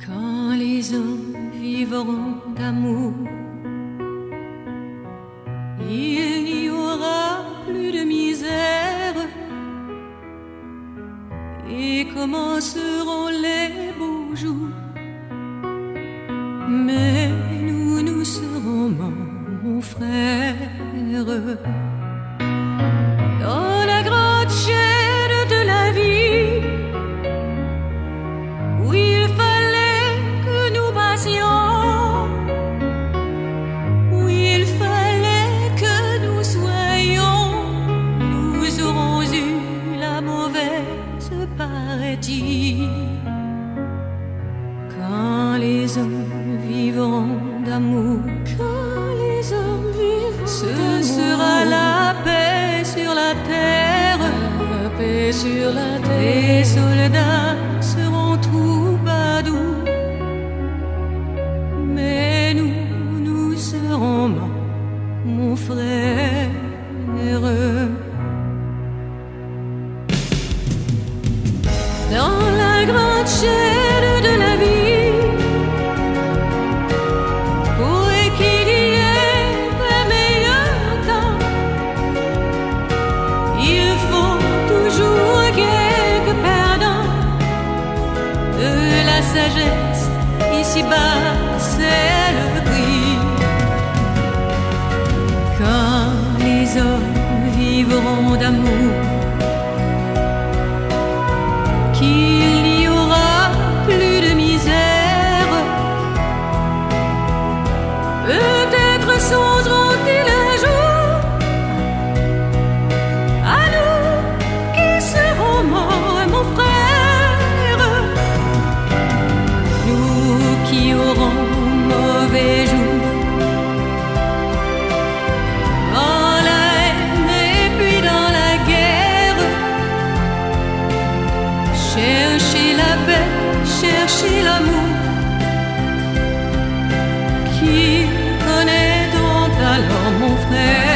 Quand les hommes vivront d'amour, il n'y aura plus de misère et commenceront les beaux jours. Mais nous serons morts, mon frère, dans la grande chaîne de la vie, où il fallait que nous passions, où il fallait que nous soyons. Nous aurons eu la mauvaise partie. Quand les hommes vivront d'amour, quand les hommes vivront ce d'amour, sera la paix sur la terre, la paix sur la terre. Les soldats seront troubadours, mais nous serons morts, mon frère. Dans la grande chaîne de la vie, pour qu'il y ait un meilleur temps, il faut toujours quelques perdants. De la sagesse ici-bas, c'est le prix. Quand les hommes vivront d'amour, qu'il n'y aura plus de misère, peut-être songeront-ils un jour à nous qui serons morts, mon frère. Nous qui aurons mauvais jours, dans la haine et puis dans la guerre. Cherchez la paix, cherchez l'amour, qui connaîtront alors, mon frère.